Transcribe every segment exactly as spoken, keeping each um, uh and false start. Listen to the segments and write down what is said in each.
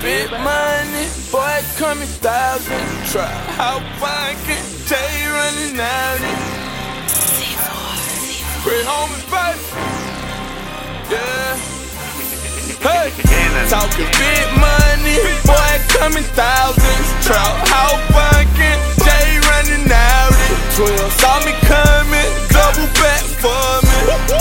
big money, boy coming thousands. Try how fucking Jay running out it. Bring home and baby. Yeah. Hey, talking big money, boy coming thousands. Trout how fucking Jay running out it. Twelve saw me coming, double back for me.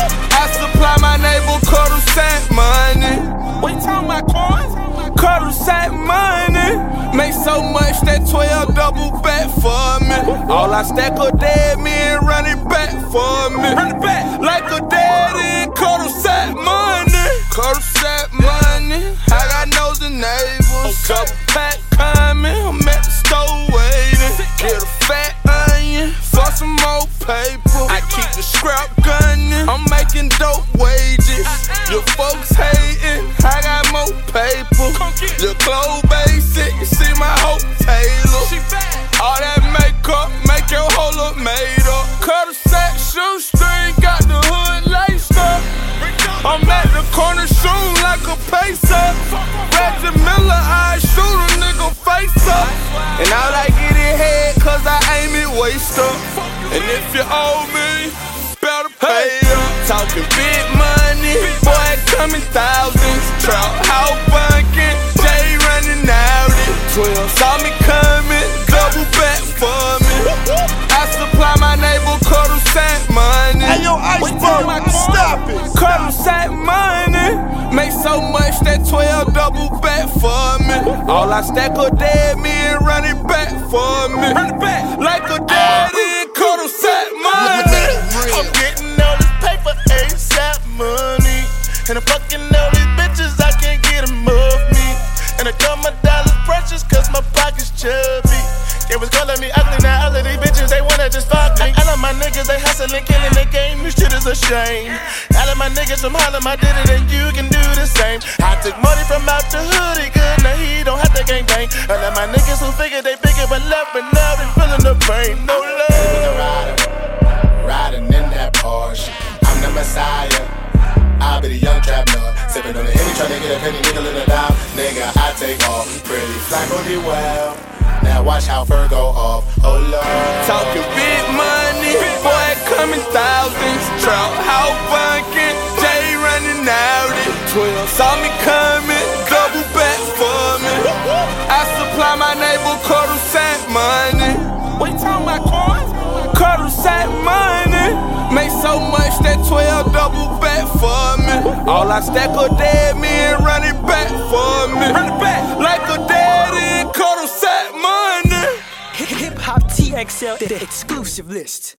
I supply my neighbor quarter sack money. What you talking about, coins? Quarter sack money. Make so much that twelve double back for me. All I stack a dead men run it back for me. Run it back like a dead end quarter sack money. Quarter sack money. I got nose and neighbors. Couple pack coming. I'm at the store waiting. Get a fat onion for some more paper. I keep the scrap gunning. I'm making dope wages. Your folks hating. I got more paper. Your clothes basic. You see my whole tailor. All that makeup make your whole look made up. Cut a sack shoestring. Got the hood laced up. I'm at the corner shooting like a pacer. Reggie Miller, I shoot a nigga face up. And all I get in head cause I aim it waist up. And if you owe me, better pay up. Talking big money, boy coming thousands. Trout how fucking Jay running out it. Twelve saw me coming, double back for me. I supply my neighbor quarter sack money. Hey yo, Iceberg, stop it. Quarter sack money. Make so much that twelve double back for me. All I stack a dead men run it back for me. Run it back like a dead end quarter sack money. I'm getting all this paper ASAP money. And I'm fucking all these bitches, I can't get them off me. And I got my dollars precious cause my pocket's chubby. They was calling me ugly, now all of these bitches, they wanna just fuck me. All of my niggas, they hustling, killing the game, this shit is a shame. All of my niggas from Harlem, I did it and you can do the same. I took money from out the hood, he good, now he don't have to gang bang. All of my niggas who figured they bigger but left, but now they feeling the pain, no love. Riding in that Porsche, I'm the Messiah. I'll be the young trap lord, sipping on the Henny, trying to get a penny, nickel in a dime. Nigga, I take off, pretty fly gon' be well. Now watch how fur go off, oh lord. Talking big money, boy coming thousands. Trout how fucking Jay running out it. Twelve saw me coming, double back for me. I supply my neighbor quarter sack money. What you talking about, coins? Quarter sack money. Make so much that twelve double back for me. All I stack a dead men run it back for me. Run it back like a dead end quarter sack money. Hip Hop T X L, the exclusive list.